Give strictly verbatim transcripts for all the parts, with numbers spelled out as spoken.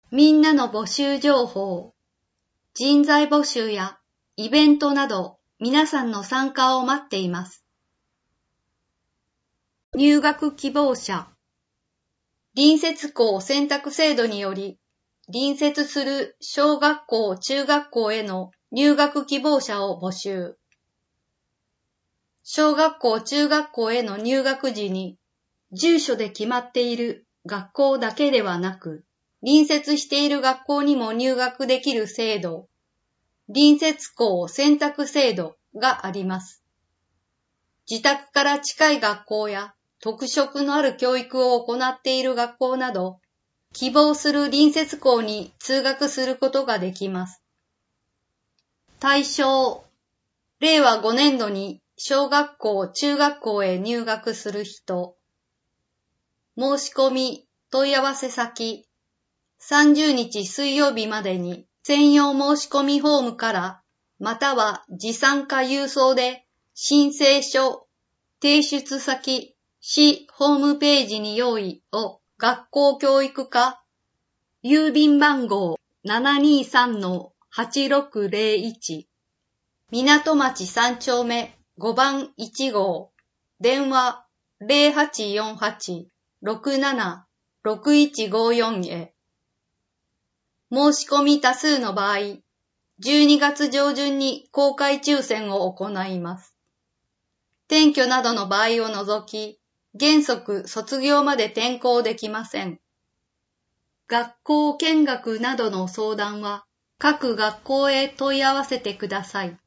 みんなの募集情報、人材募集やイベントなど皆さんの参加を待っています。入学希望者、隣接校選択制度により、隣接する小学校・中学校への入学希望者を募集。小学校・中学校への入学時に、住所で決まっている学校だけではなく、隣接している学校にも入学できる制度、隣接校選択制度があります。自宅から近い学校や特色のある教育を行っている学校など、希望する隣接校に通学することができます。対象、れいわごねんどに小学校・中学校へ入学する人。申し込み、問い合わせ先、さんじゅうにち水曜日までに専用申し込みフォームから、または持参か郵送で申請書、提出先、市ホームページに用意を学校教育課、郵便番号 ななにさんのはちろくぜろいち、港町さんちょうめごばんいちごう、電話 ゼロはちよんはち ろくなな ろくいちごよん へ。申し込み多数の場合、じゅうにがつ上旬に公開抽選を行います。転居などの場合を除き、原則卒業まで転校できません。学校見学などの相談は、各学校へ問い合わせてください。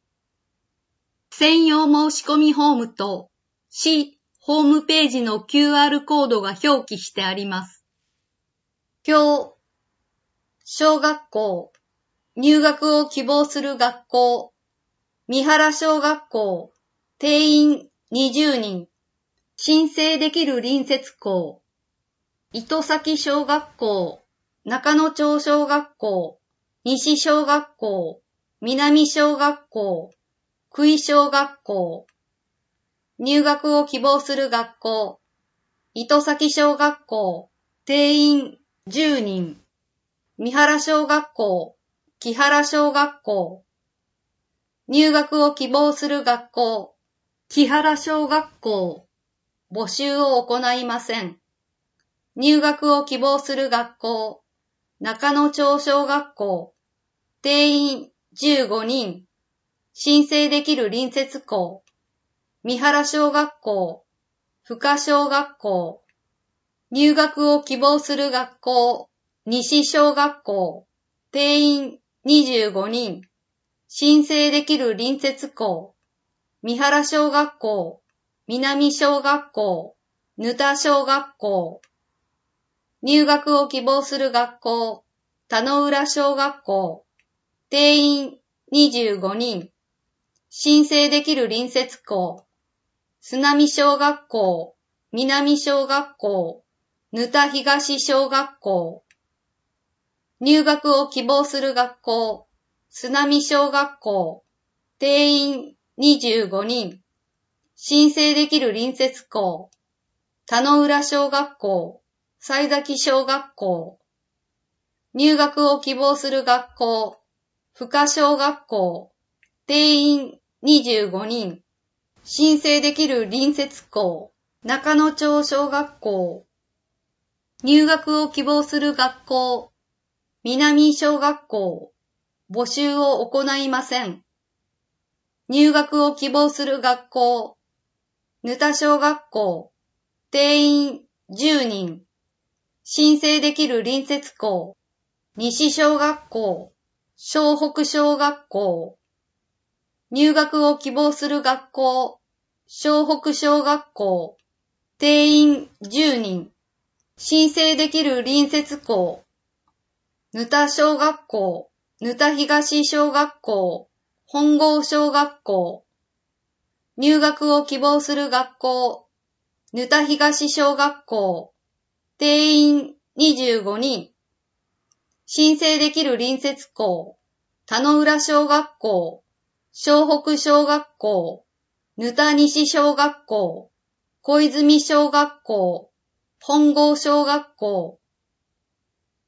専用申し込みフォームと市ホームページの キューアール コードが表記してあります。表、小学校、入学を希望する学校、三原小学校、定員にじゅうにん、申請できる隣接校、糸崎小学校、中野町小学校、西小学校、南小学校、久井小学校、入学を希望する学校、糸崎小学校、定員じゅうにん、三原小学校、木原小学校、入学を希望する学校、木原小学校、募集を行いません。入学を希望する学校、中野町小学校、定員じゅうごにん、申請できる隣接校、三原小学校、深小学校、入学を希望する学校、西小学校、定員にじゅうごにん、申請できる隣接校、三原小学校、南小学校、沼田小学校、入学を希望する学校、田野浦小学校、定員にじゅうごにん、申請できる隣接校、須波小学校、南小学校、沼田東小学校、入学を希望する学校、須波小学校、定員にじゅうごにん、申請できる隣接校、田野浦小学校、西崎小学校、入学を希望する学校、深小学校、定員にじゅうごにん、申請できる隣接校、中野町小学校、入学を希望する学校、南小学校、募集を行いません。入学を希望する学校、沼田小学校、定員じゅうにん、申請できる隣接校、西小学校、湘北小学校、入学を希望する学校、湘北小学校、定員じゅうにん、申請できる隣接校、沼田小学校、沼田東小学校、本郷小学校、入学を希望する学校、沼田東小学校、定員にじゅうごにん、申請できる隣接校、田野浦小学校、湘北小学校、沼田西小学校、小泉小学校、本郷小学校、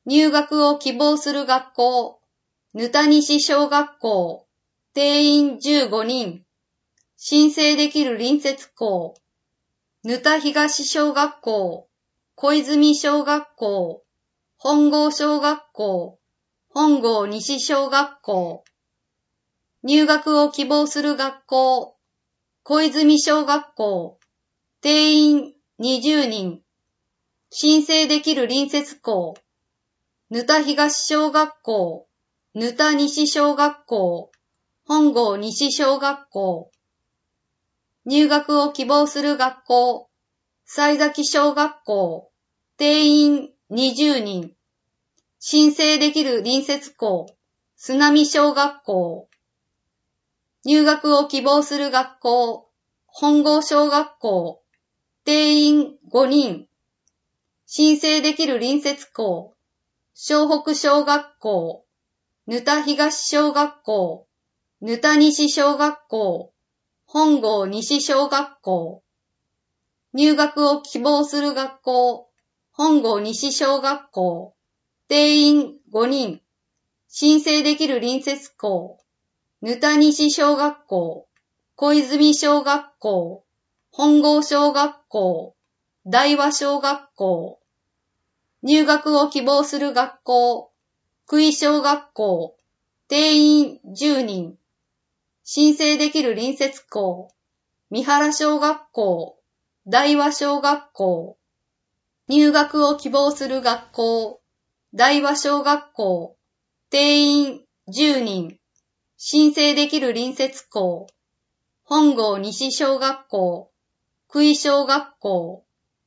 入学を希望する学校、ぬた西小学校、定員じゅうごにん、申請できる隣接校、ぬた東小学校、小泉小学校、本郷小学校、本郷西小学校、入学を希望する学校、小泉小学校、定員にじゅうにん、申請できる隣接校、ぬた東小学校、ぬた西小学校、本郷西小学校、入学を希望する学校、西崎小学校、定員にじゅうにん、申請できる隣接校、須波小学校、入学を希望する学校、本郷小学校、定員ごにん、申請できる隣接校、湘北小学校、ぬた東小学校、ぬた西小学校、本郷西小学校、入学を希望する学校、本郷西小学校、定員ごにん、申請できる隣接校、ぬた西小学校、小泉小学校、本郷小学校、大和小学校、入学を希望する学校、久井小学校、定員じゅうにん、申請できる隣接校、三原小学校、大和小学校、入学を希望する学校、大和小学校、定員じゅうにん、申請できる隣接校、本郷西小学校、久井小学校、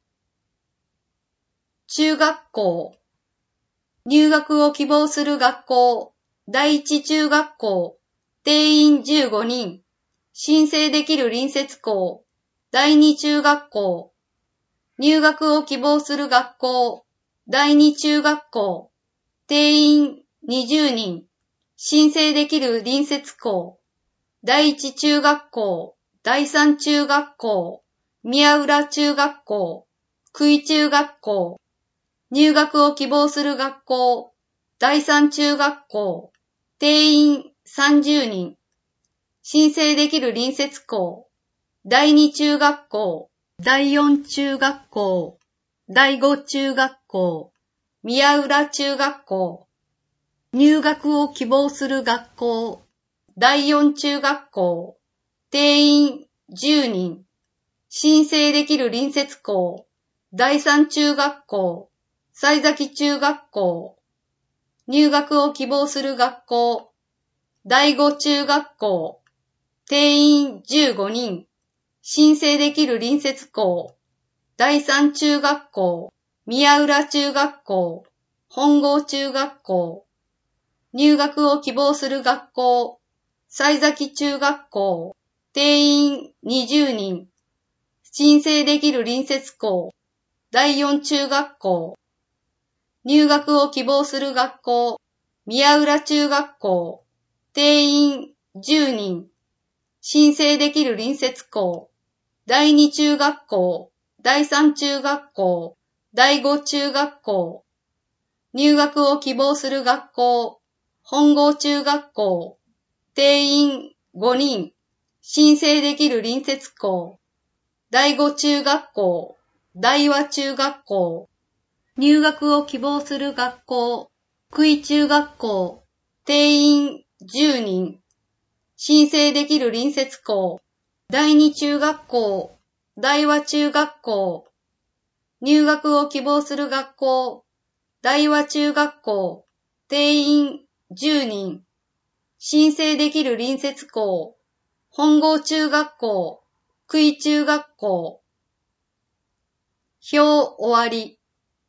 中学校、入学を希望する学校、第一中学校、定員じゅうごにん、申請できる隣接校、第二中学校、入学を希望する学校、第二中学校、定員にじゅうにん、申請できる隣接校、第一中学校、第三中学校、宮浦中学校、久井中学校、入学を希望する学校、第三中学校、定員さんじゅうにん、申請できる隣接校、第二中学校、第四中学校、第五中学校、宮浦中学校、入学を希望する学校、第四中学校、定員じゅうにん、申請できる隣接校、第三中学校、西崎中学校、入学を希望する学校、第五中学校、定員じゅうごにん、申請できる隣接校、第三中学校、宮浦中学校、本郷中学校、入学を希望する学校、西崎中学校、定員にじゅうにん、申請できる隣接校、第四中学校、入学を希望する学校、宮浦中学校、定員じゅうにん、申請できる隣接校、第二中学校、第三中学校、第五中学校、入学を希望する学校、本郷中学校、定員ごにん、申請できる隣接校、第五中学校、大和中学校、入学を希望する学校、久井中学校、定員じゅうにん、申請できる隣接校、第二中学校、大和中学校、入学を希望する学校、大和中学校、定員じゅうにん、申請できる隣接校、本郷中学校、久井中学校。表終わり。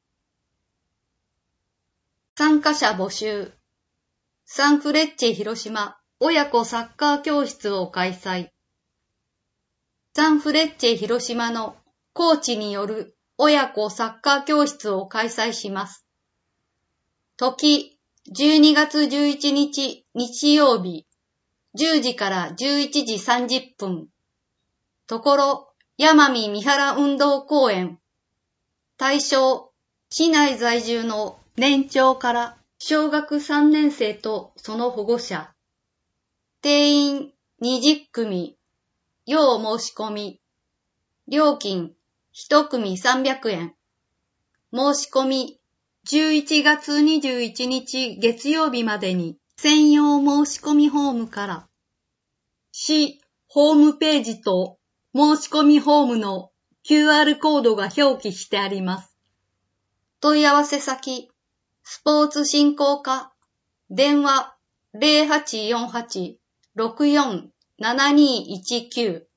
参加者募集。サンフレッチェ広島親子サッカー教室を開催。サンフレッチェ広島のコーチによる親子サッカー教室を開催します。時、じゅうにがつじゅういちにち日曜日、じゅうじからじゅういちじさんじゅっぷん。ところ、山見三原運動公園。対象、市内在住の年長から小学さんねん生とその保護者、定員にじゅっくみ、要申し込み、料金いちくみさんびゃくえん、申し込みじゅういちがつにじゅういちにち月曜日までに専用申し込みフォームから市ホームページと申し込みフォームの キューアール コードが表記してあります。問い合わせ先、スポーツ振興課、電話 ゼロはちよんはち ろくよん ななにいちきゅう。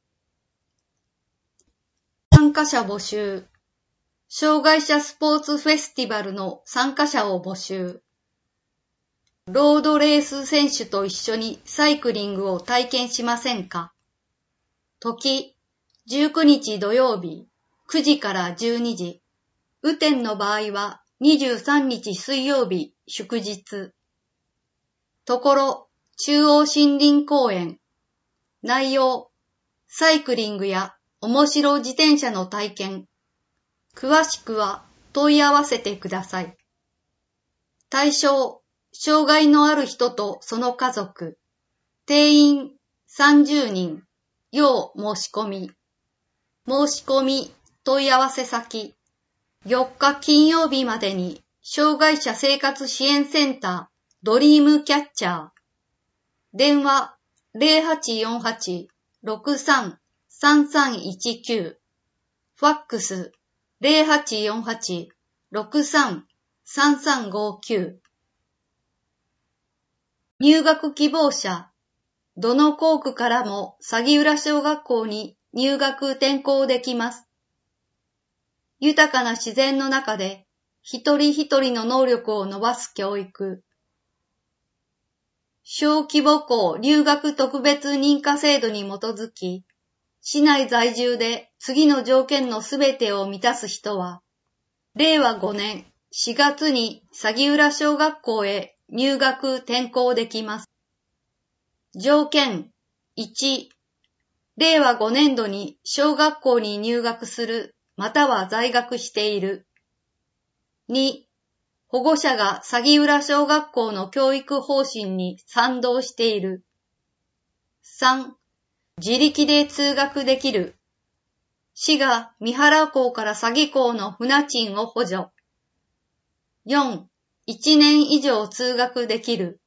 参加者募集。障害者スポーツフェスティバルの参加者を募集。ロードレース選手と一緒にサイクリングを体験しませんか？時、じゅうくにち土曜日、くじからじゅうにじ。雨天の場合はにじゅうさんにち水曜日、祝日。ところ、中央森林公園。内容、サイクリングや面白自転車の体験。詳しくは問い合わせてください。対象、障害のある人とその家族。定員さんじゅうにん。要申し込み。申し込み問い合わせ先。よっか金曜日までに障害者生活支援センタードリームキャッチャー。電話ゼロはちよんはち ろくさん さんさんいちきゅう。ファックスゼロはちよんはち ろくさん さんさんごきゅう。入学希望者。どの校区からも鷺浦小学校に入学転校できます。豊かな自然の中で一人一人の能力を伸ばす教育。小規模校留学特別認可制度に基づき、市内在住で次の条件のすべてを満たす人は、れいわごねんしがつに鷺浦小学校へ入学転校できます。条件いち、れいわごねんどに小学校に入学するまたは在学している。に、保護者が鷺浦小学校の教育方針に賛同している。さん、自力で通学できる。市が三原港から鷺港の船賃を補助。よん、いちねん以上通学できる。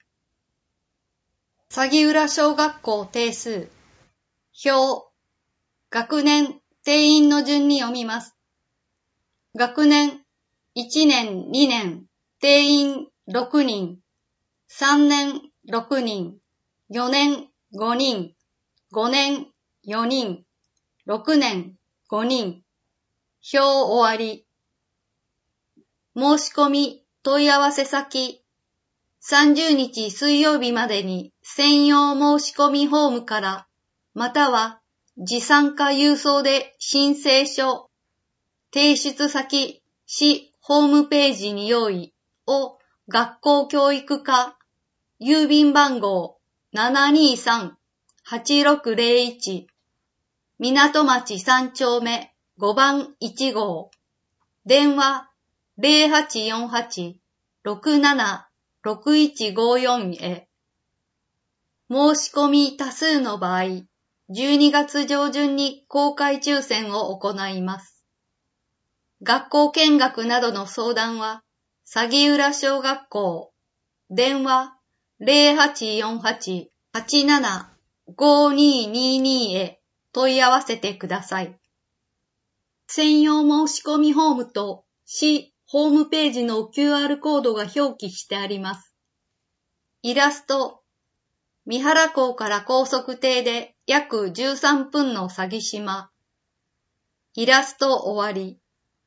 鷺浦小学校定数。表。学年、定員の順に読みます。学年、いちねん、にねん、定員ろくにん。さんねん、ろくにん。よねん、ごにん。ごねん、よにん。ろくねん、ごにん。表終わり。申し込み、問い合わせ先。さんじゅうにち水曜日までに専用申し込みフォームから、または持参か郵送で申請書、提出先、市ホームページに用意を学校教育課、郵便番号 ななにさん はちろくゼロいち、港町さん丁目ごばんいち号、電話ゼロはちよんはち ろくなな ろくいちごよんへ。申し込み多数の場合、じゅうにがつ上旬に公開抽選を行います。学校見学などの相談は、鷺浦小学校、電話ゼロはちよんはち はちなな ごにににへ問い合わせてください。専用申し込みフォームと市ホームページの キューアール コードが表記してあります。イラスト、三原港から高速艇で約じゅうさんぷんの鷺島。イラスト終わり。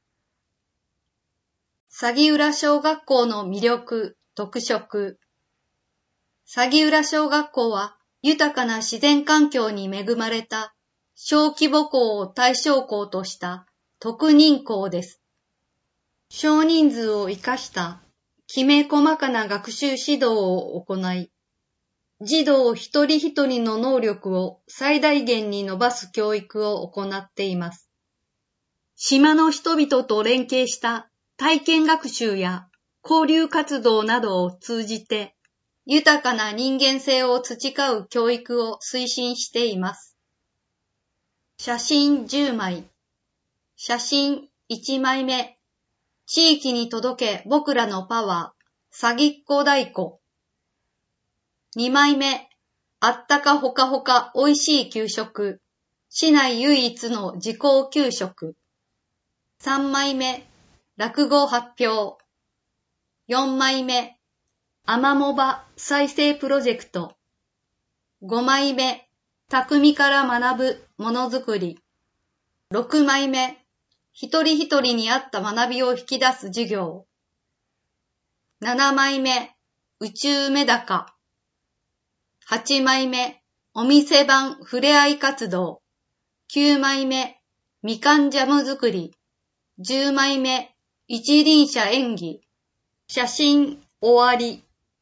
鷺浦小学校の魅力、特色。鷺浦小学校は豊かな自然環境に恵まれた小規模校を対象校とした特認校です。少人数を生かしたきめ細かな学習指導を行い、児童一人一人の能力を最大限に伸ばす教育を行っています。島の人々と連携した体験学習や交流活動などを通じて、豊かな人間性を培う教育を推進しています。写真じゅうまい。写真いちまいめ。地域に届け僕らのパワー、さぎっこ太鼓。にまいめ。あったかほかほかおいしい給食。市内唯一の自校給食。さんまいめ。落語発表。よんまいめ。アマモバ再生プロジェクト。ごまいめ。匠から学ぶものづくり。ろくまいめ。一人一人に合った学びを引き出す授業。ななまいめ。宇宙メダカ。はちまいめ。お店番ふれあい活動。きゅうまいめ。みかんジャム作り。じゅうまいめ。一輪車演技。写真終わり。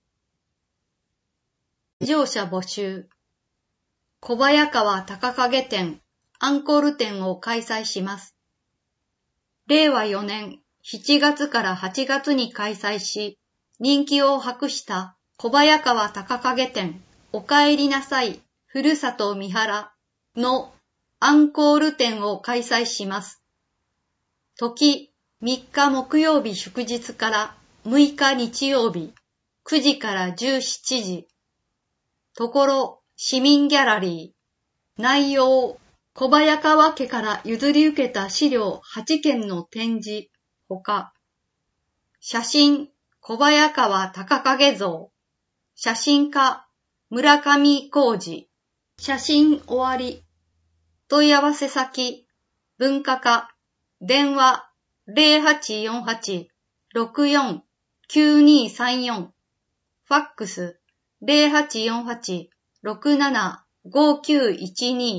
乗車募集。小早川高影展、アンコール展を開催します。れいわよねんしちがつからはちがつに開催し、人気を博した小早川高影展、おかえりなさい、ふるさと三原のアンコール展を開催します。時、みっか木曜日祝日からむいか日曜日、くじからじゅうしちじ。ところ、市民ギャラリー。内容、小早川家から譲り受けた資料はちけんの展示、ほか。写真、小早川高影像。写真家、村上浩二。写真終わり。問い合わせ先、文化課。電話、ゼロはちよんはち ろくよん きゅうにさんよん。ファックス、ゼロはちよんはち ろくなな ごきゅういちに。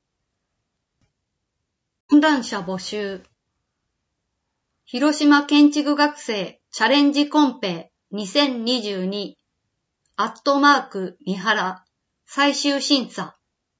観覧者募集。広島建築学生チャレンジコンペにせんにじゅうにアットマーク三原最終審査。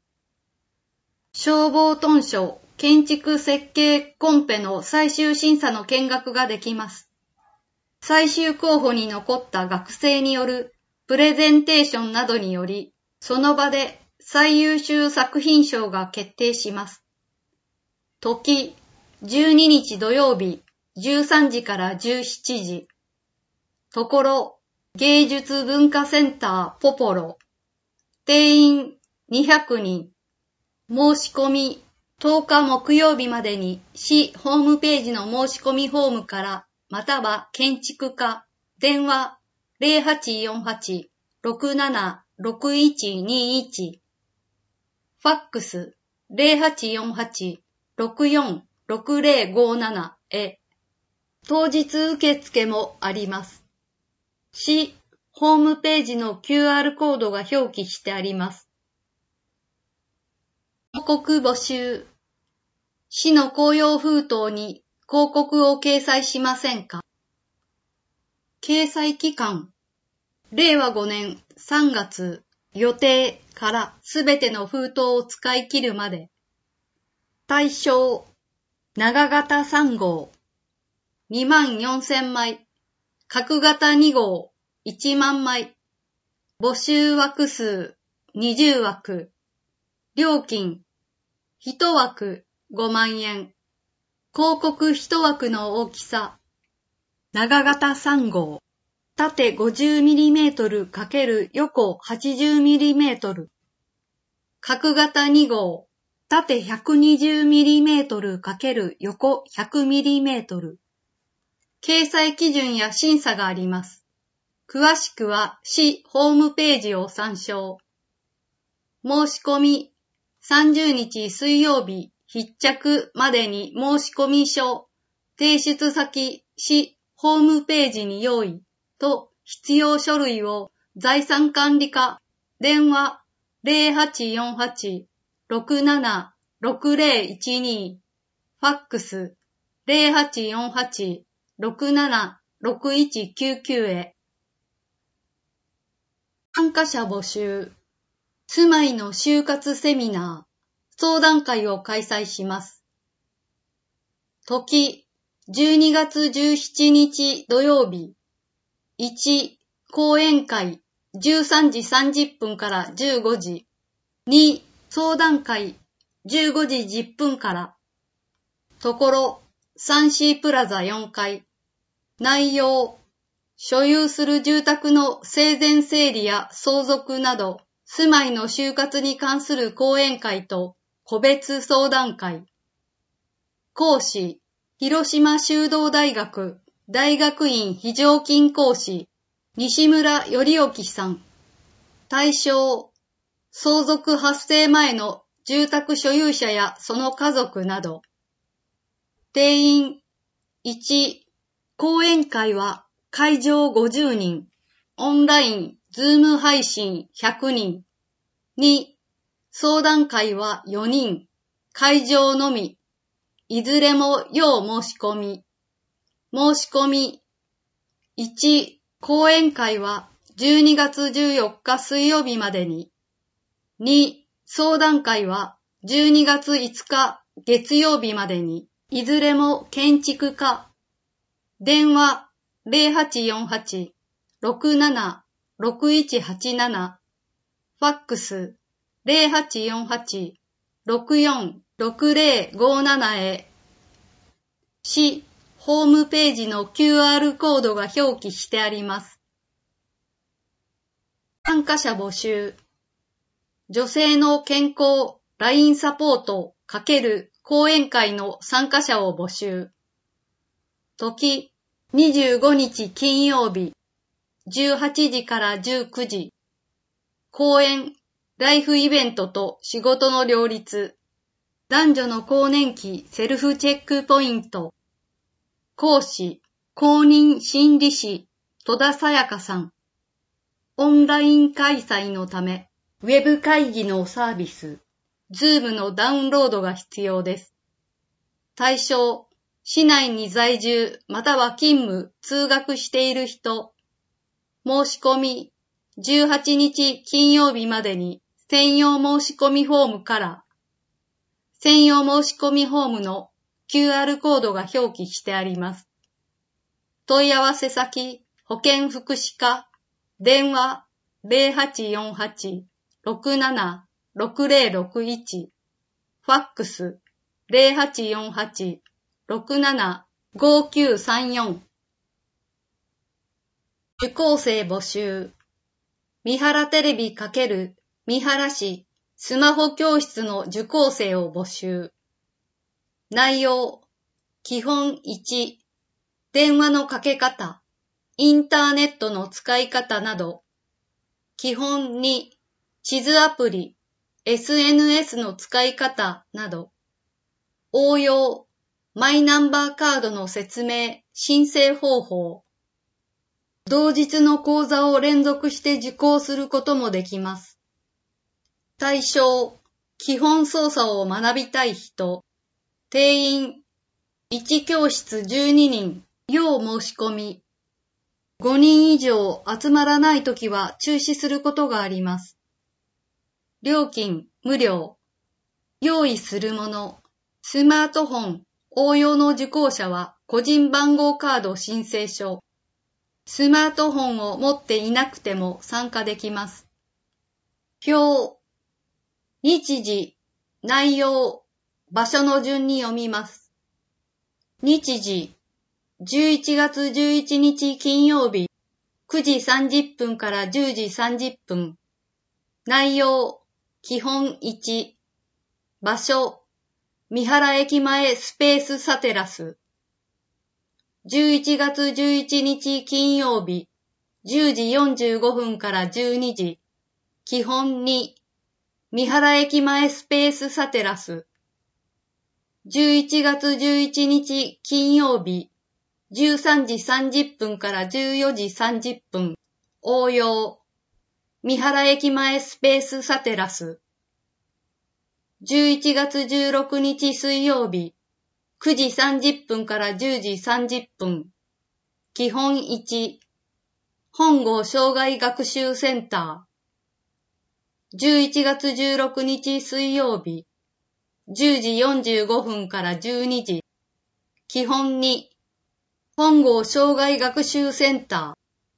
消防屯所建築設計コンペの最終審査の見学ができます。最終候補に残った学生によるプレゼンテーションなどにより、その場で最優秀作品賞が決定します。時、じゅうににち土曜日、じゅうさんじからじゅうしちじ。ところ、芸術文化センターポポロ。定員にひゃくにん。申し込み、とおか木曜日までに市ホームページの申し込みフォームから、または建築課、電話ゼロはちよんはち ろくなな ろくいちにいち。ファックスゼロはちよんはち ろくよん ろくゼロごなな へ。当日受付もあります。市ホームページの キューアール コードが表記してあります。広告募集。市の公用封筒に広告を掲載しませんか？掲載期間。れいわごねんさんがつ予定からすべての封筒を使い切るまで。対象。長型さんごう。にまんよんせんまい。角型にごう。いちまんまい。募集枠数。にじゅうわく。料金。いちわくごまんえん。広告いちわくの大きさ。長型さんごう。縦 ごじゅうミリメートル×横 はちじゅうミリメートル。角型にごう。縦 ひゃくにじゅうミリメートル×横 ひゃくミリメートル。掲載基準や審査があります。詳しくは市ホームページを参照。申し込み、さんじゅうにち水曜日必着までに申し込み書、提出先市ホームページに用意と必要書類を財産管理課、電話ゼロはちよんはち ろくなな ろくゼロいちに、ファックスゼロはちよんはち ろくなな ろくいちきゅうきゅうへ。参加者募集。住まいの就活セミナー、相談会を開催します。時、じゅうにがつじゅうしちにち土曜日、 いち、講演会じゅうさんじさんじゅっぷんからじゅうごじ。に、相談会じゅうごじじゅっぷんから。ところ、サンシープラザよんかい。内容、所有する住宅の生前整理や相続など、住まいの終活に関する講演会と個別相談会。講師、広島修道大学大学院非常勤講師、西村頼興さん。対象、相続発生前の住宅所有者やその家族など。定員、いち、講演会は会場ごじゅうにん、オンライン、ズーム配信ひゃくにん。に、相談会はよにん、会場のみ。いずれも要申し込み。申し込み。いち、講演会はじゅうにがつじゅうよっか水曜日までに。に、相談会はじゅうにがついつか月曜日までに。いずれも建築家。電話ゼロはちよんはち ろくなな ろくいちはちなな。ファックスゼロはちよんはち ろくよん ろくゼロごなな へ。市ホームページの キューアール コードが表記してあります。参加者募集。女性の健康 ライン サポート×講演会の参加者を募集。時、にじゅうごにち金曜日、じゅうはちじからじゅうくじ。講演、ライフイベントと仕事の両立。男女の更年期セルフチェックポイント。講師、公認心理師、戸田さやかさん。オンライン開催のため、ウェブ会議のサービス、Zoom のダウンロードが必要です。対象、市内に在住または勤務、通学している人。申し込み、じゅうはちにち金曜日までに専用申し込みフォームから。専用申し込みフォームの キューアール コードが表記してあります。問い合わせ先、保健福祉課、電話ゼロはちよんはち ろくなな ろくゼロろくいち。ファックスゼロはちよんはち ろくなな ごきゅうさんよん。受講生募集。三原テレビ×三原市スマホ教室の受講生を募集。内容、基本いち、電話のかけ方、インターネットの使い方など。基本に、地図アプリ、エスエヌエス の使い方など。応用、マイナンバーカードの説明、申請方法。同日の講座を連続して受講することもできます。対象、基本操作を学びたい人。定員、いち教室じゅうににん、要申し込み。ごにん以上集まらないときは中止することがあります。料金、無料。用意するもの。スマートフォン、応用の受講者は個人番号カード申請書。スマートフォンを持っていなくても参加できます。表、日時、内容、場所の順に読みます。日時、じゅういちがつじゅういちにち金曜日、くじさんじゅっぷんからじゅうじさんじゅっぷん。内容、基本いち。場所、三原駅前スペースサテラス。じゅういちがつじゅういちにち金曜日、じゅうじよんじゅうごふんからじゅうにじ。基本に、三原駅前スペースサテラス。じゅういちがつじゅういちにち金曜日、じゅうさんじさんじゅっぷんからじゅうよじさんじゅっぷん。応用、三原駅前スペースサテラス。じゅういちがつじゅうろくにち水曜日、くじさんじゅっぷんからじゅうじさんじゅっぷん。基本いち、本郷障害学習センター。じゅういちがつじゅうろくにち水曜日、じゅうじよんじゅうごふんからじゅうにじ。基本に、本郷障害学習センター。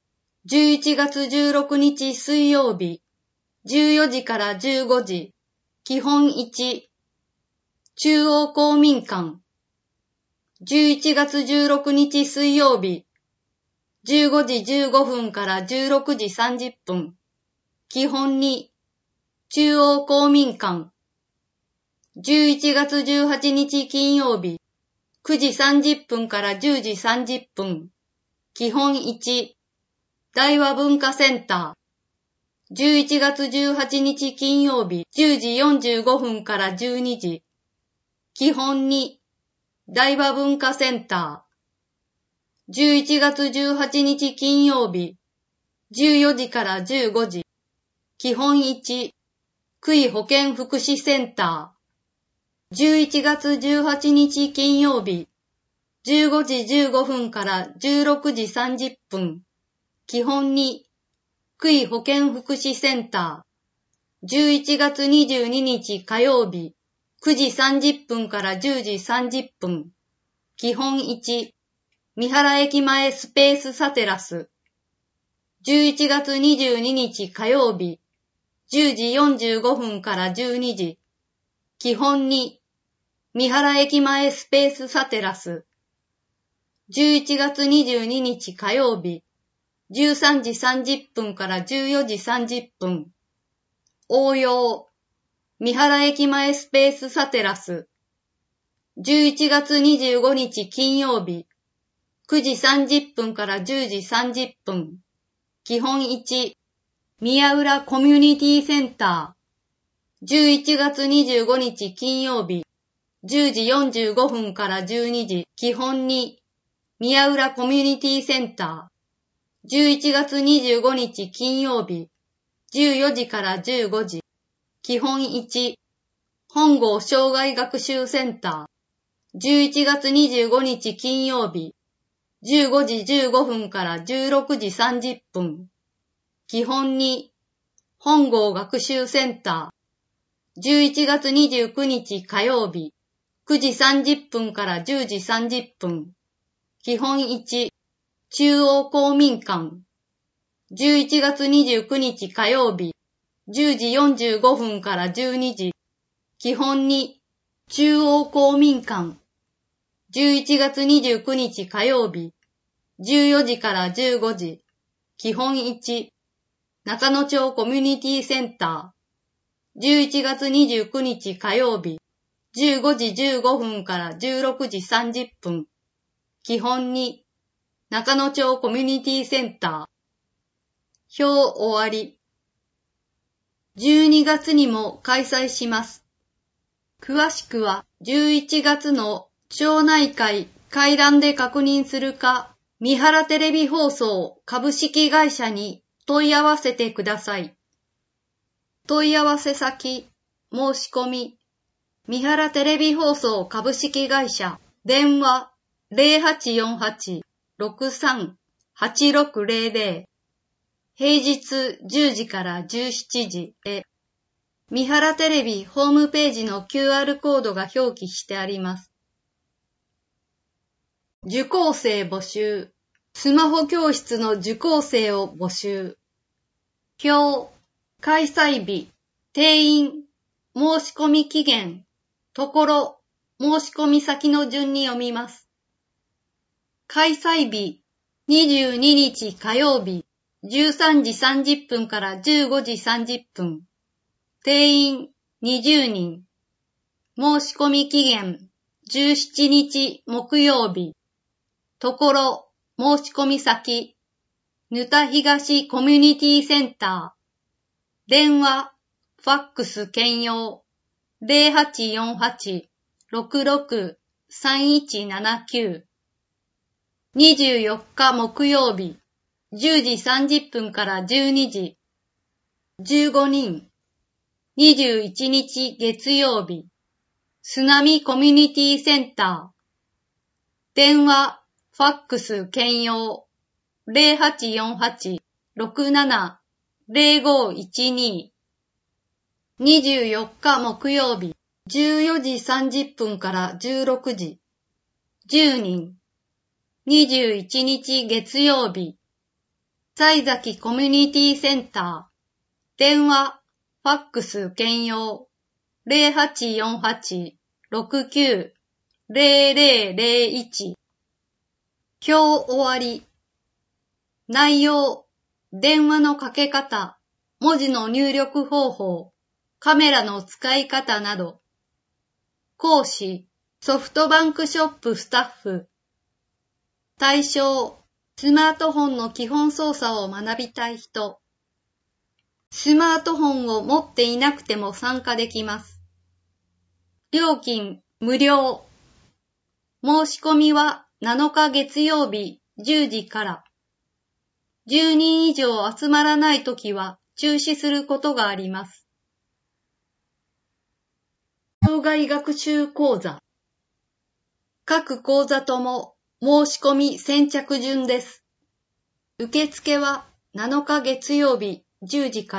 じゅういちがつじゅうろくにち水曜日、じゅうよじからじゅうごじ、基本いち、中央公民館。じゅういちがつじゅうろくにち水曜日、じゅうごじじゅうごふんからじゅうろくじさんじゅっぷん、基本に、中央公民館。じゅういちがつじゅうはちにち金曜日、くじさんじゅっぷんからじゅうじさんじゅっぷん、基本いち、大和文化センター。じゅういちがつじゅうはちにち金曜日、じゅうじよんじゅうごふんからじゅうにじ、基本に、大和文化センター。じゅういちがつじゅうはちにち金曜日、じゅうよじからじゅうごじ、基本いち、区医保健福祉センター。じゅういちがつじゅうはちにち金曜日、じゅうごじじゅうごふんからじゅうろくじさんじゅっぷん、基本に、区医保健福祉センター。じゅういちがつにじゅうににち火曜日、くじさんじゅっぷんからじゅうじさんじゅっぷん、基本いち、三原駅前スペースサテラス。じゅういちがつにじゅうににち火曜日、じゅうじよんじゅうごふんからじゅうにじ、基本に、三原駅前スペースサテラス。じゅういちがつにじゅうににち火曜日、じゅうさんじさんじゅっぷんからじゅうよじさんじゅっぷん、応用、三原駅前スペースサテラス。じゅういちがつにじゅうごにち金曜日、くじさんじゅっぷんからじゅうじさんじゅっぷん、基本いち、宮浦コミュニティセンター。じゅういちがつにじゅうごにち金曜日、じゅうじよんじゅうごふんからじゅうにじ、基本に、宮浦コミュニティセンター。じゅういちがつにじゅうごにち金曜日、じゅうよじからじゅうごじ、基本いち、本郷障害学習センター。じゅういちがつにじゅうごにち金曜日、じゅうごじじゅうごふんからじゅうろくじさんじゅっぷん、基本に、本郷学習センター。じゅういちがつにじゅうくにち火曜日、くじさんじゅっぷんからじゅうじさんじゅっぷん、基本いち、中央公民館。じゅういちがつにじゅうくにち火曜日、じゅうじよんじゅうごふんからじゅうにじ、基本に、中央公民館。じゅういちがつにじゅうくにち火曜日、じゅうよじからじゅうごじ、基本いち、中野町コミュニティセンター。じゅういちがつにじゅうくにち火曜日、じゅうごじじゅうごふんからじゅうろくじさんじゅっぷん、基本に、中野町コミュニティセンター。表終わり。じゅうにがつにも開催します。詳しくはじゅういちがつの町内会会談で確認するか、三原テレビ放送株式会社に問い合わせてください。問い合わせ先、申し込み、三原テレビ放送株式会社、電話 ゼロはちよんはち ろくさん はちろくゼロゼロ、平日じゅうじからじゅうしちじへ、三原テレビホームページの キューアール コードが表記してあります。受講生募集。スマホ教室の受講生を募集。表、開催日、定員、申し込み期限、ところ、申し込み先の順に読みます。開催日、にじゅうににち火曜日、じゅうさんじさんじゅっぷんからじゅうごじさんじゅっぷん。定員にじゅうにん。申し込み期限じゅうしちにち木曜日。ところ、申し込み先、ぬた東コミュニティセンター。電話、ファックス兼用。ゼロはちよんはち ろくろく さんいちななきゅう。にじゅうよっか木曜日、じゅうじさんじゅっぷんからじゅうにじ。じゅうごにん。にじゅういちにち月曜日、すなみコミュニティセンター。電話、ファックス兼用。ゼロはちよんはち ろくなな ゼロごいちに。にじゅうよっか木曜日、じゅうよじさんじゅっぷんからじゅうろくじ。じゅうにん。にじゅういちにち月曜日、 西崎コミュニティセンター、電話、ファックス兼用、ゼロはちよんはち ろくきゅう ゼロゼロゼロいち。今日終わり。内容、電話のかけ方、文字の入力方法、カメラの使い方など。講師、ソフトバンクショップスタッフ。対象、スマートフォンの基本操作を学びたい人。スマートフォンを持っていなくても参加できます。料金、無料。申し込みはなのか月曜日じゅうじから。じゅうにん以上集まらないときは中止することがあります。障害学習講座。各講座とも申し込み先着順です。受付はなのか月曜日じゅうじから。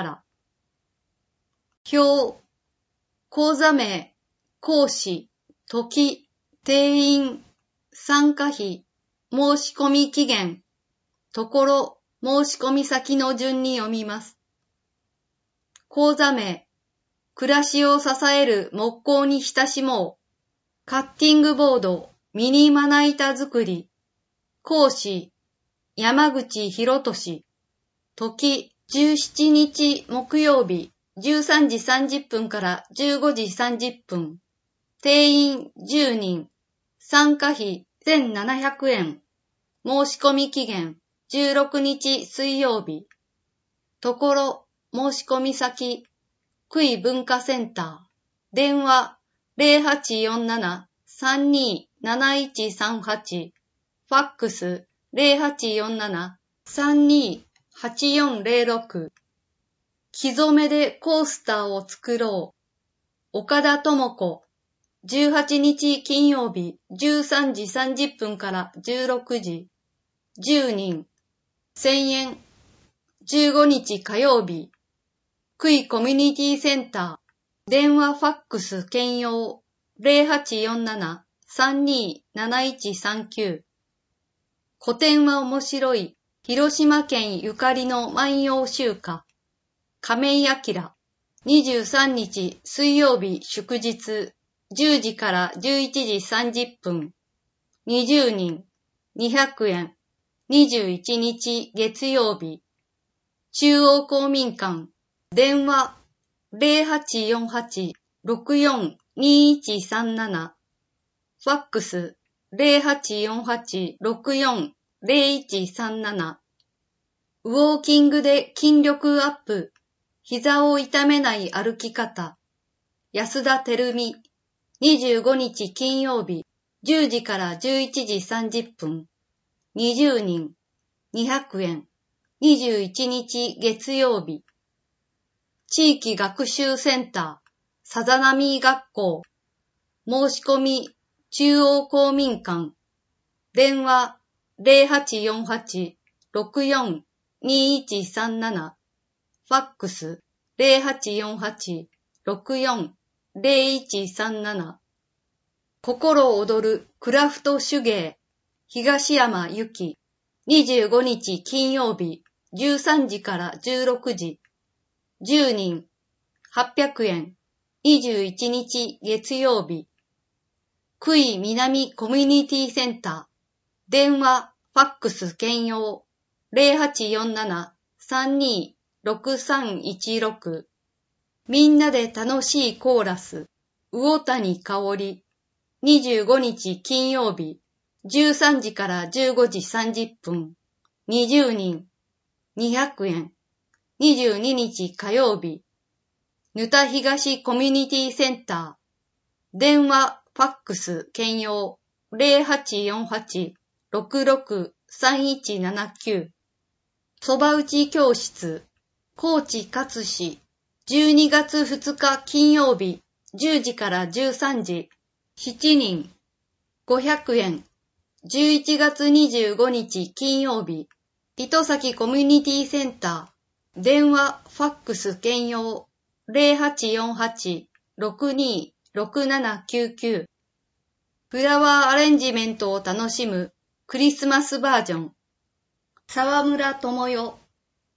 表、講座名、講師、時、定員、参加費、申し込み期限、ところ、申し込み先の順に読みます。講座名、暮らしを支える木工に親しもう。カッティングボード、ミニまな板作り。講師、山口博俊。時、じゅうしちにち木曜日、じゅうさんじさんじゅっぷんからじゅうごじさんじゅっぷん。定員じゅうにん。参加費せんななひゃくえん。申し込み期限じゅうろくにち水曜日。ところ、申し込み先、福井文化センター。電話ゼロはちよんなな さんにーなないちさんはち。ファックスゼロはちよんなな さんにーはちよんゼロろく。木染めでコースターを作ろう。岡田智子。じゅうはちにち金曜日じゅうさんじさんじゅっぷんからじゅうろくじ。じゅうにん。せんえん。じゅうごにち火曜日。福井コミュニティセンター。電話ファックス兼用。ゼロはちよんなな さんにーなないちさんきゅう。古典は面白い。広島県ゆかりの万葉集歌。亀井明。にじゅうさんにち水曜日祝日。じゅうじからじゅういちじさんじゅっぷん。にじゅうにん。にひゃくえん。にじゅういちにち月曜日。中央公民館。電話ゼロはちよんはち ろくよん にいちさんなな。ファックスゼロはちよんはち ろくよん ゼロいちさんなな。ウォーキングで筋力アップ。膝を痛めない歩き方。安田照美。にじゅうごにち金曜日。じゅうじからじゅういちじさんじゅっぷん。にじゅうにん。にひゃくえん。にじゅういちにち月曜日。地域学習センター。さざなみ学校。申し込み。中央公民館。電話ゼロはちよんはち ろくよん にいちさんなな。ファックスゼロはちよんはち ろくよん ゼロいちさんなな。心躍るクラフト手芸。東山由紀。にじゅうごにち金曜日。じゅうさんじからじゅうろくじ。じゅうにん。はっぴゃくえん。にじゅういちにち月曜日。福井南コミュニティセンター。電話、ファックス兼用。ゼロはちよんなな さんにーろくさんいちろく。みんなで楽しいコーラス。魚谷香織。にじゅうごにち金曜日。じゅうさんじからじゅうごじさんじゅっぷん。にじゅうにん。にひゃくえん。にじゅうににち火曜日。ぬた東コミュニティセンター。電話、ファックス兼用。ゼロはちよんはち ろくろく さんいちななきゅう。そば打ち教室。高知勝志。じゅうにがつふつか金曜日。じゅうじからじゅうさんじ。しちにん。ごひゃくえん。じゅういちがつにじゅうごにち金曜日。糸崎コミュニティセンター。電話、ファックス兼用。ゼロはちよんはち ろくにーろくななきゅうきゅう。フラワーアレンジメントを楽しむクリスマスバージョン。沢村智代。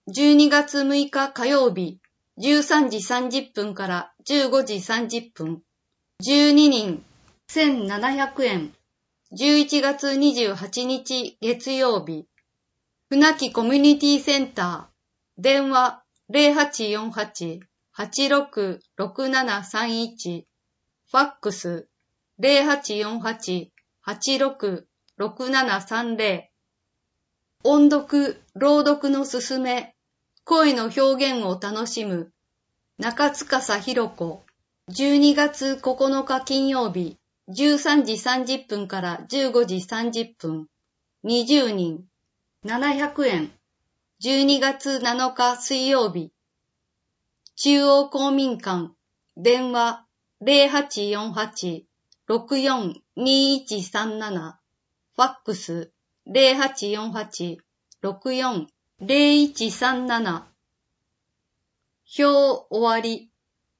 じゅうにがつむいか火曜日、じゅうさんじさんじゅっぷんからじゅうごじさんじゅっぷん。じゅうににん、せんななひゃくえん。じゅういちがつにじゅうはちにち月曜日。船木コミュニティセンター。電話 ゼロはちよんはち はちろくろくななさんいち。ファックス ゼロはちよんはち はちろくろくななさんゼロ。音読、朗読のすすめ。声の表現を楽しむ。中司ひろ子。じゅうにがつここのか金曜日。じゅうさんじさんじゅっぷんからじゅうごじさんじゅっぷん。にじゅうにん。ななひゃくえん。じゅうにがつなのか水曜日。中央公民館。電話 ゼロはちよんはち ろくよんにいちさんなな。ファックス ゼロはちよんはち ろくよんゼロいちさんなな。表終わり。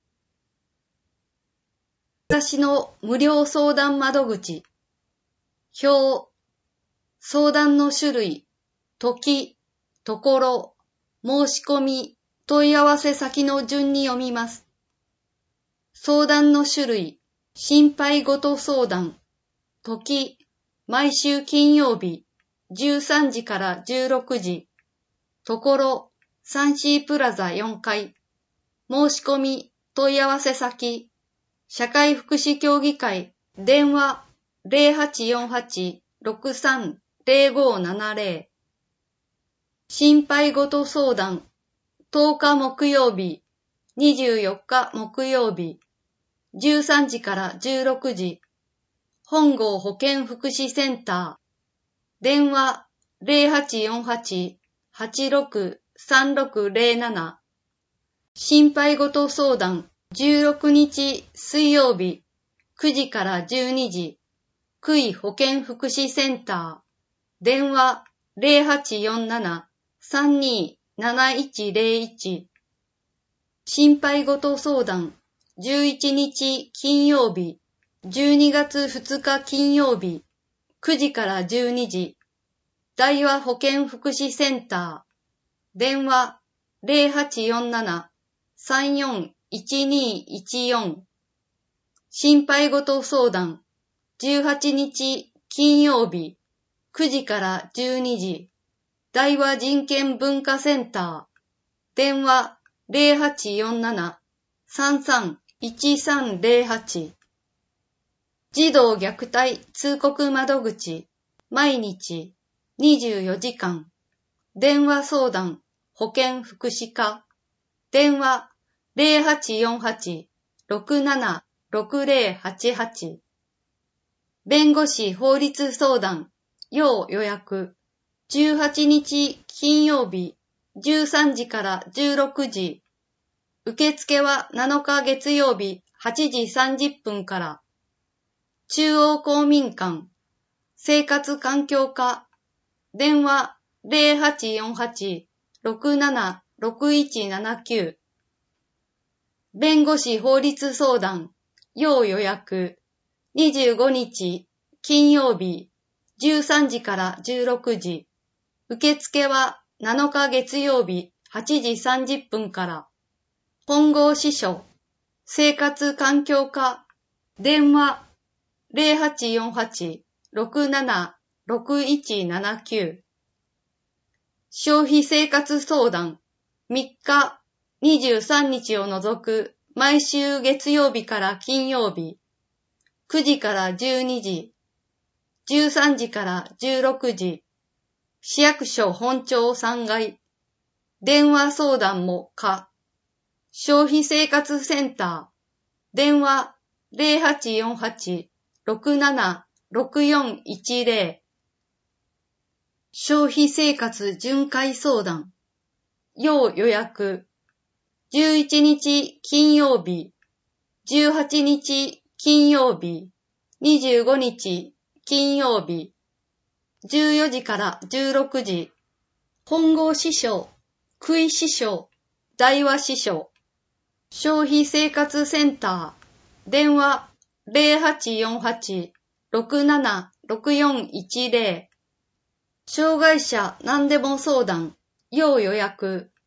私の無料相談窓口。表。相談の種類。時、ところ、申し込み、問い合わせ先の順に読みます。相談の種類。心配ごと相談。時、毎週金曜日、じゅうさんじからじゅうろくじ。ところ、サンシープラザよんかい。申し込み、問い合わせ先。社会福祉協議会。電話 ゼロはちよんはち ろくさん ゼロごななゼロ。心配ごと相談。とおか木曜日、にじゅうよっか木曜日、じゅうさんじからじゅうろくじ。本郷保健福祉センター。電話 ゼロはちよんはち はちろくさんろくゼロなな。心配ごと相談。じゅうろくにち水曜日、くじからじゅうにじ。区医保健福祉センター。電話 ゼロはちよんなな さんになないちゼロいち。心配ごと相談。じゅういちにち金曜日、じゅうにがつふつか金曜日、くじからじゅうにじ。大和保健福祉センター。電話 ゼロはちよんなな さんよんいちにいちよん。心配ごと相談。じゅうはちにち金曜日、くじからじゅうにじ。大和人権文化センター。電話 ゼロはちよんなな さんさんいちさんゼロはち。児童虐待通告窓口。毎日にじゅうよじかん。電話相談保健福祉課。電話 ゼロはちよんはち ろくなな ろくゼロはちはち。弁護士法律相談要予約。じゅうはちにち金曜日、じゅうさんじからじゅうろくじ。受付はなのか月曜日はちじさんじゅっぷんから。中央公民館。生活環境課。電話 ゼロはちよんはち ろくなな ろくいちななきゅう。弁護士法律相談要予約。にじゅうごにち金曜日、じゅうさんじからじゅうろくじ。受付はなのか月曜日はちじさんじゅっぷんから。本郷支所。生活環境課。電話 ゼロはちよんはち ろくなな ろくいちななきゅう。消費生活相談。みっか、にじゅうさんにちを除く毎週月曜日から金曜日。くじからじゅうにじ。じゅうさんじからじゅうろくじ。市役所本庁さんがい。電話相談も可。消費生活センター。電話 ゼロはちよんはち ろくなな ろくよんいちゼロ。消費生活巡回相談。要予約。じゅういちにち金曜日、じゅうはちにち金曜日、にじゅうごにち金曜日、じゅうよじからじゅうろくじ。本郷支所、区医支所、大和支所。消費生活センター。電話 ゼロはちよんはち ろくなな ろくよんいちゼロ。障害者何でも相談。要予約。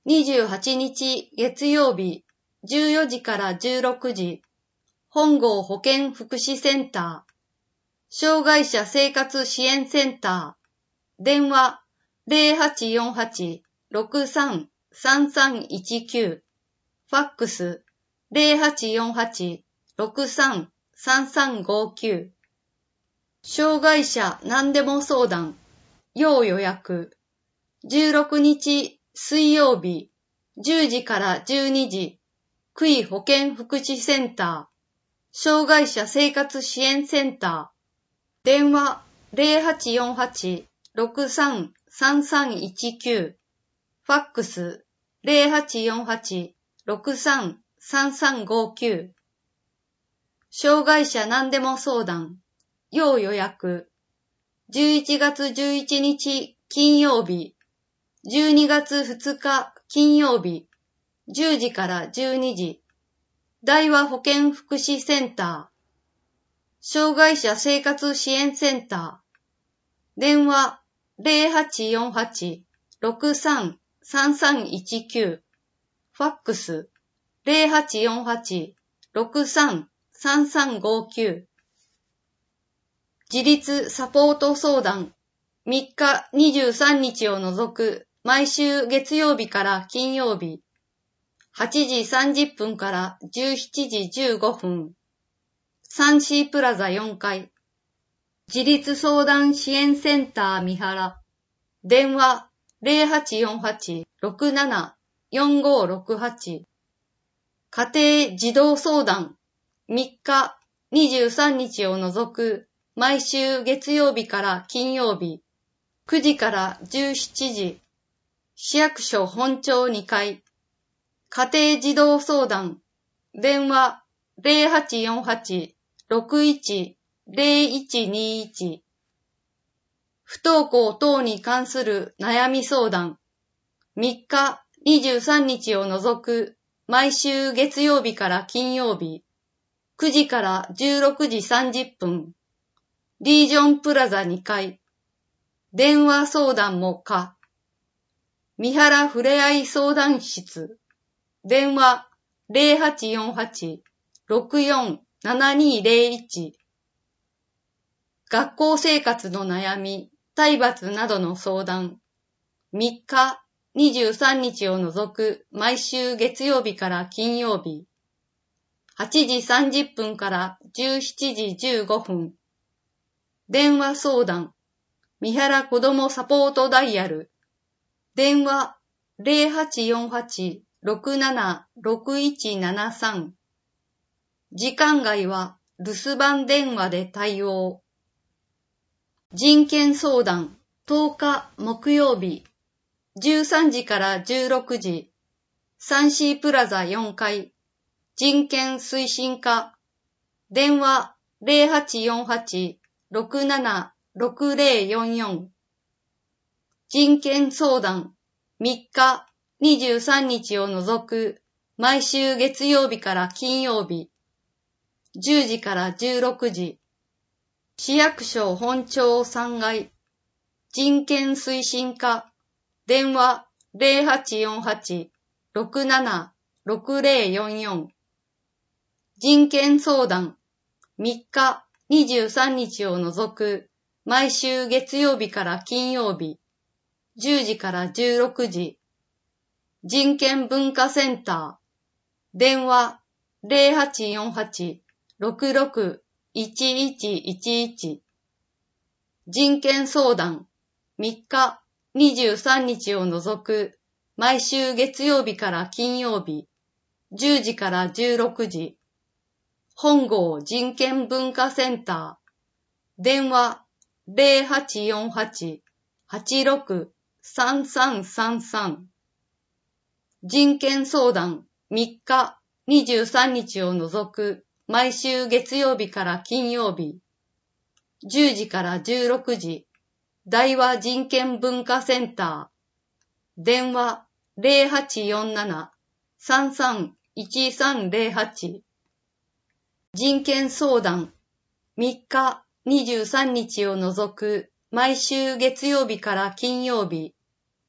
にじゅうはちにち月曜日じゅうよじからじゅうろくじ、本郷保健福祉センター、障害者生活支援センター、電話 ゼロはちよんはち ろくさん さんさんいちきゅう、ファックス ゼロはちよんはち ろくさん さんさんごきゅう、障害者何でも相談、要予約、じゅうろくにち水曜日じゅうじからじゅうにじ、区医保健福祉センター、障害者生活支援センター、電話 ゼロはちよんはち ろくさん さんさんいちきゅう、ファックス ゼロはちよんはち ろくさん さんさんごきゅう、障害者何でも相談、要予約、じゅういちがつじゅういちにち金曜日、じゅうにがつふつか金曜日、じゅうじからじゅうにじ、大和保健福祉センター、障害者生活支援センター、電話 ゼロはちよんはち ろくさん さんさんいちきゅう、ファックス ゼロはちよんはち ろくさん さんさんごきゅう、自立サポート相談、みっかにじゅうさんにちを除く毎週月曜日から金曜日、はちじさんじゅっぷんからじゅうしちじじゅうごふん、サンシープラザよんかい、自立相談支援センター三原、電話 ゼロはちよんはち ろくなな よんごろくはち、家庭児童相談、みっかにじゅうさんにちを除く毎週月曜日から金曜日、くじからじゅうしちじ、市役所本庁にかい、家庭児童相談、電話 ゼロはちよんはち ろくいち ゼロいちにいち、不登校等に関する悩み相談、みっかにじゅうさんにちを除く毎週月曜日から金曜日、くじからじゅうろくじさんじゅっぷん、リージョンプラザにかい、電話相談も可、三原ふれあい相談室、電話 ゼロはちよんはち ろくよん ななにゼロいち、学校生活の悩み、体罰などの相談、みっかにじゅうさんにちを除く毎週月曜日から金曜日、はちじさんじゅっぷんからじゅうしちじじゅうごふん、電話相談、三原子どもサポートダイヤル、電話 ゼロはちよんはち ろくなな ろくいちななさん、時間外は留守番電話で対応。人権相談とおか木曜日じゅうさんじからじゅうろくじ、サンシープラザよんかい、人権推進課、電話 ゼロはちよんはち ろくなな ろくゼロよんよん、人権相談みっかにじゅうさんにちを除く毎週月曜日から金曜日、じゅうじからじゅうろくじ、市役所本庁さんがい、人権推進課、電話 ゼロはちよんはち ろくなな ろくゼロよんよん、人権相談みっかにじゅうさんにちを除く毎週月曜日から金曜日、じゅうじからじゅうろくじ、人権文化センター、電話 ゼロはちよんはち ろくろく いちいちいちいち、人権相談みっかにじゅうさんにちを除く毎週月曜日から金曜日、じゅうじからじゅうろくじ、本郷人権文化センター、電話 ゼロはちよんはち はちろく さんさんさんさん、人権相談みっかにじゅうさんにちを除く毎週月曜日から金曜日、じゅうじからじゅうろくじ、大和人権文化センター、電話 ゼロはちよんなな さんさんいちさんゼロはち、人権相談みっかにじゅうさんにちを除く毎週月曜日から金曜日、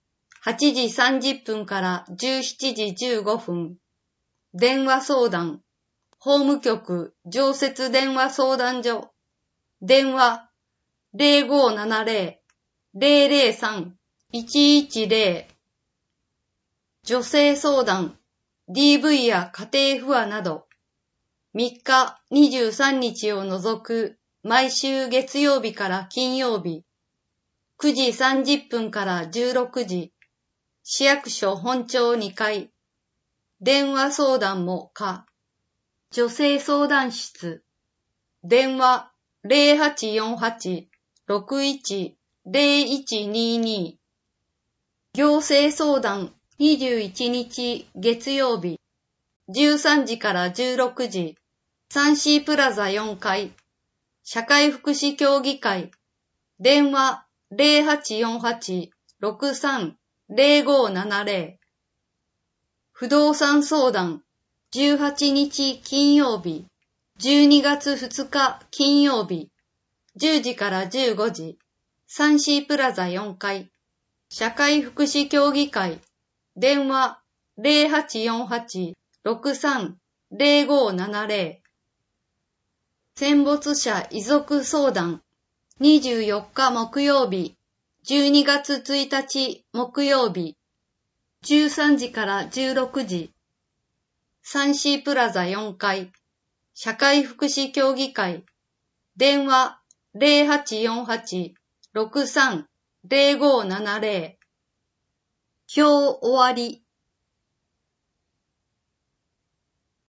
はちじさんじゅっぷんからじゅうしちじじゅうごふん。電話相談。法務局常設電話相談所。電話 ゼロごーななゼロ ゼロゼロさん いちいちゼロ。女性相談。ディーブイ や家庭不和など。みっかにじゅうさんにちを除く毎週月曜日から金曜日。くじさんじゅっぷんからじゅうろくじ。市役所本庁にかい。電話相談も可。女性相談室。電話 ゼロはちよんはち ろくいち ゼロいちにに。行政相談にじゅういちにち月曜日。じゅうさんじからじゅうろくじ。サンシープラザよんかい。社会福祉協議会。電話 ゼロはちよんはち ろくさん ゼロごーななゼロ。不動産相談。じゅうはちにち金曜日。じゅうにがつふつか金曜日。じゅうじからじゅうごじ。サンシープラザよんかい。社会福祉協議会。電話 ゼロはちよんはち ろくさん ゼロごーななゼロ。戦没者遺族相談。にじゅうよっか木曜日。じゅうにがつついたち木曜日。じゅうさんじからじゅうろくじ。サンシープラザよんかい。社会福祉協議会。電話 ゼロはちよんはち ろくさん ゼロごーななゼロ。表終わり。